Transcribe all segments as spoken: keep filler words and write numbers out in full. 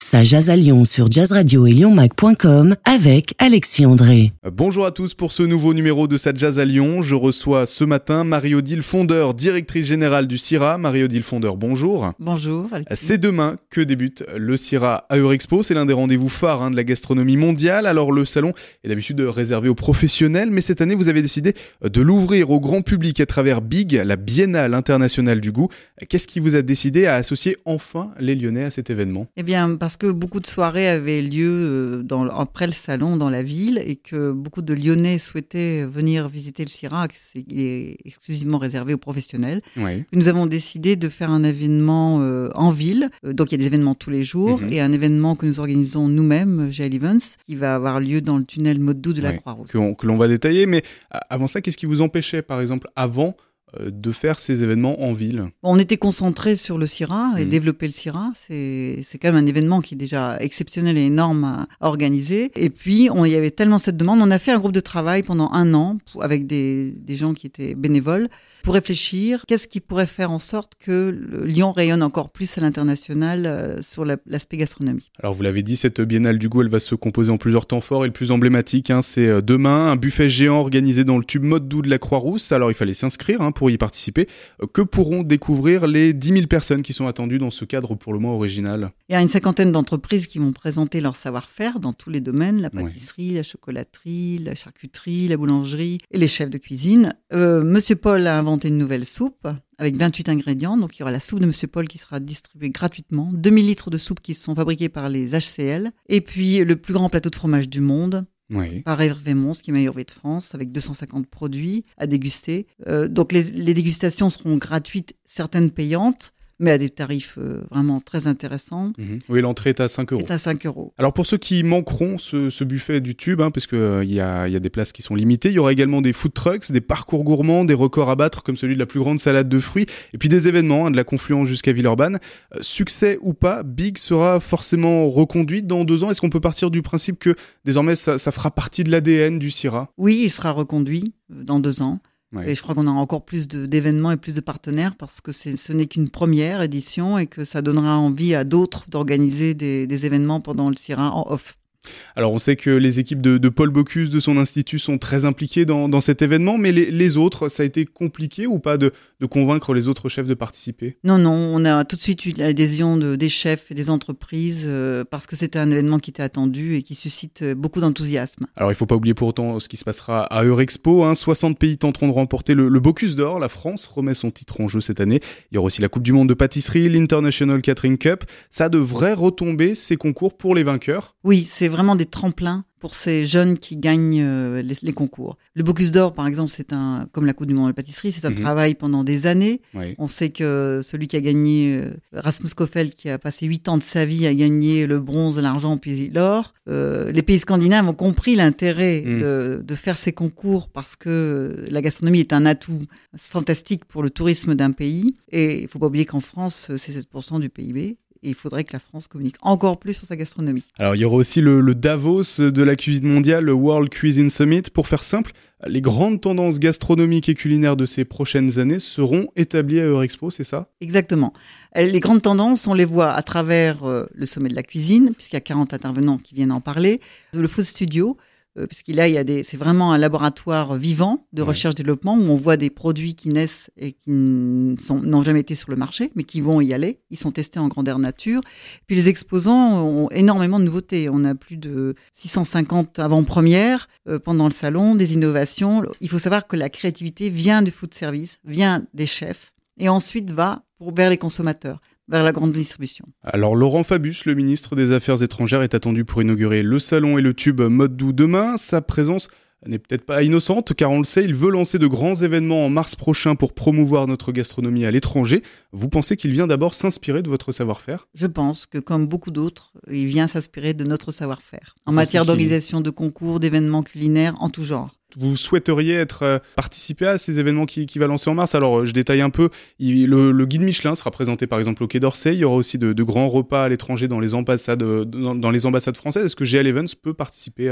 Ça jase à Lyon sur Jazz Radio et lyon mag point com avec Alexis André. Bonjour à tous pour ce nouveau numéro de Ça jase à Lyon. Je reçois ce matin Marie-Odile Fondeur, directrice générale du CIRA. Marie-Odile Fondeur, bonjour. Bonjour Alexis. C'est demain que débute le CIRA à Eurexpo. C'est l'un des rendez-vous phares hein, de la gastronomie mondiale. Alors le salon est d'habitude réservé aux professionnels, mais cette année vous avez décidé de l'ouvrir au grand public à travers Big, la Biennale internationale du goût. Qu'est-ce qui vous a décidé à associer enfin les Lyonnais à cet événement ? Eh bien, parce que beaucoup de soirées avaient lieu dans, après le salon dans la ville et que beaucoup de Lyonnais souhaitaient venir visiter le CIRA, qui est exclusivement réservé aux professionnels. Oui. Nous avons décidé de faire un événement euh, en ville. Donc, il y a des événements tous les jours mm-hmm. et un événement que nous organisons nous-mêmes, G L Events, qui va avoir lieu dans le tunnel Mode-Doux de la oui, Croix-Rousse. Que, on, que l'on va détailler. Mais avant ça, qu'est-ce qui vous empêchait, par exemple, avant de faire ces événements en ville? On était concentré sur le CIRA et mmh. développer le CIRA. C'est, c'est quand même un événement qui est déjà exceptionnel et énorme à, à organiser. Et puis, on, il y avait tellement cette demande. On a fait un groupe de travail pendant un an pour, avec des, des gens qui étaient bénévoles pour réfléchir qu'est-ce qui pourrait faire en sorte que le Lyon rayonne encore plus à l'international euh, sur la, l'aspect gastronomie. Alors, vous l'avez dit, cette Biennale du goût, elle va se composer en plusieurs temps forts et le plus emblématique, hein, c'est demain, un buffet géant organisé dans le tube Mode-Doux de la Croix-Rousse. Alors, il fallait s'inscrire hein, pour y participer. Que pourront découvrir les dix mille personnes qui sont attendues dans ce cadre pour le moins original? Il y a une cinquantaine d'entreprises qui vont présenter leur savoir-faire dans tous les domaines, la pâtisserie, ouais. la chocolaterie, la charcuterie, la boulangerie et les chefs de cuisine. Euh, Monsieur Paul a inventé une nouvelle soupe avec vingt-huit ingrédients. Donc, il y aura la soupe de Monsieur Paul qui sera distribuée gratuitement, deux mille litres de soupe qui sont fabriqués par les H C L et puis le plus grand plateau de fromage du monde. Oui. Par Hervé Mons, qui est meilleur V de France, avec deux cent cinquante produits à déguster. Euh, donc les, les dégustations seront gratuites, certaines payantes, mais à des tarifs euh, vraiment très intéressants. Mmh. Oui, l'entrée est à cinq euros. Est à cinq euros. Alors pour ceux qui manqueront ce, ce buffet du tube, hein, parce qu'il euh, y, a, y a des places qui sont limitées, il y aura également des food trucks, des parcours gourmands, des records à battre comme celui de la plus grande salade de fruits, et puis des événements, hein, de la Confluence jusqu'à Villeurbanne. Euh, succès ou pas, Big sera forcément reconduite dans deux ans. Est-ce qu'on peut partir du principe que désormais ça, ça fera partie de l'A D N du CIRA ? Oui, il sera reconduit dans deux ans. Ouais. Et je crois qu'on aura encore plus de, d'événements et plus de partenaires parce que c'est, ce n'est qu'une première édition et que ça donnera envie à d'autres d'organiser des, des événements pendant le CIRA en off. Alors on sait que les équipes de, de Paul Bocuse de son institut sont très impliquées dans, dans cet événement, mais les, les autres, ça a été compliqué ou pas de, de convaincre les autres chefs de participer ? Non, non, on a tout de suite eu l'adhésion de, des chefs et des entreprises euh, parce que c'était un événement qui était attendu et qui suscite beaucoup d'enthousiasme. Alors il ne faut pas oublier pour autant ce qui se passera à Eurexpo, hein. soixante pays tenteront de remporter le, le Bocuse d'or, la France remet son titre en jeu cette année. Il y aura aussi la Coupe du Monde de pâtisserie, l'International Catering Cup. Ça a de vraies retombées, ces concours pour les vainqueurs ? Oui, c'est vraiment des tremplins pour ces jeunes qui gagnent euh, les, les concours. Le Bocuse d'or, par exemple, c'est un, comme la Coupe du Monde de pâtisserie, c'est un mmh. travail pendant des années. Oui. On sait que celui qui a gagné, euh, Rasmus Koffel, qui a passé huit ans de sa vie à gagner le bronze, l'argent, puis l'or. Euh, les pays scandinaves ont compris l'intérêt mmh. de, de faire ces concours parce que la gastronomie est un atout fantastique pour le tourisme d'un pays. Et il ne faut pas oublier qu'en France, c'est sept pour cent du P I B. Et il faudrait que la France communique encore plus sur sa gastronomie. Alors, il y aura aussi le, le Davos de la cuisine mondiale, le World Cuisine Summit. Pour faire simple, les grandes tendances gastronomiques et culinaires de ces prochaines années seront établies à Eurexpo, c'est ça ? Exactement. Les grandes tendances, on les voit à travers euh, le sommet de la cuisine, puisqu'il y a quarante intervenants qui viennent en parler, le Food Studio, euh, puisqu'il y a, il y a des, c'est vraiment un laboratoire vivant de ouais. recherche-développement où on voit des produits qui naissent et qui sont, n'ont jamais été sur le marché, mais qui vont y aller. Ils sont testés en grandeur nature. Puis les exposants ont énormément de nouveautés. On a plus de six cent cinquante avant-premières euh, pendant le salon, des innovations. Il faut savoir que la créativité vient du food service, vient des chefs et ensuite va pour, vers les consommateurs, vers la grande distribution. Alors Laurent Fabius, le ministre des Affaires étrangères, est attendu pour inaugurer le salon et le tube Mode-Doux demain. Sa présence n'est peut-être pas innocente, car on le sait, il veut lancer de grands événements en mars prochain pour promouvoir notre gastronomie à l'étranger. Vous pensez qu'il vient d'abord s'inspirer de votre savoir-faire ? Je pense que, comme beaucoup d'autres, il vient s'inspirer de notre savoir-faire, en matière d'organisation de concours, d'événements culinaires, en tout genre. Vous souhaiteriez être euh, participer à ces événements qui, qui va lancer en mars. Alors, euh, je détaille un peu. Il, le, le guide Michelin sera présenté par exemple au Quai d'Orsay. Il y aura aussi de, de grands repas à l'étranger dans les ambassades, dans, dans les ambassades françaises. Est-ce que G L Events peut participer à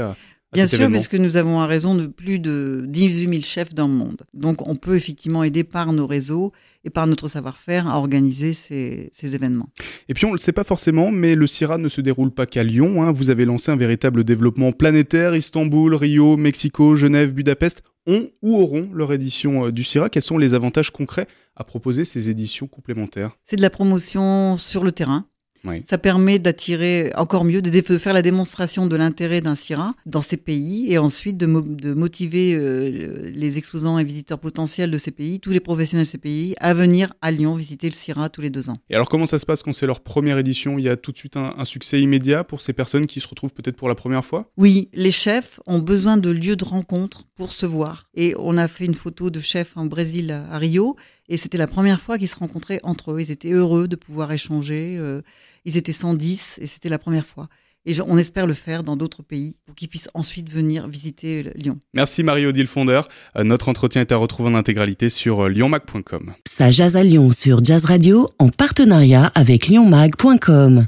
Bien sûr, puisque nous avons un réseau de plus de dix-huit mille chefs dans le monde. Donc, on peut effectivement aider par nos réseaux et par notre savoir-faire à organiser ces, ces événements. Et puis, on ne le sait pas forcément, mais le CIRA ne se déroule pas qu'à Lyon. Hein. Vous avez lancé un véritable développement planétaire. Istanbul, Rio, Mexico, Genève, Budapest ont ou auront leur édition du CIRA. Quels sont les avantages concrets à proposer ces éditions complémentaires ? C'est de la promotion sur le terrain. Oui. Ça permet d'attirer encore mieux, de, dé- de faire la démonstration de l'intérêt d'un CIRA dans ces pays et ensuite de, mo- de motiver euh, les exposants et visiteurs potentiels de ces pays, tous les professionnels de ces pays, à venir à Lyon visiter le CIRA tous les deux ans. Et alors comment ça se passe quand c'est leur première édition ? Il y a tout de suite un, un succès immédiat pour ces personnes qui se retrouvent peut-être pour la première fois ? Oui, les chefs ont besoin de lieux de rencontre pour se voir. Et on a fait une photo de chefs au Brésil, à Rio, et c'était la première fois qu'ils se rencontraient entre eux. Ils étaient heureux de pouvoir échanger. Euh, ils étaient cent dix et c'était la première fois. Et je, on espère le faire dans d'autres pays pour qu'ils puissent ensuite venir visiter Lyon. Merci Marie-Odile Fonder. Euh, notre entretien est à retrouver en intégralité sur euh, lyon mag point com. Ça jase à Lyon sur Jazz Radio en partenariat avec lyon mag point com.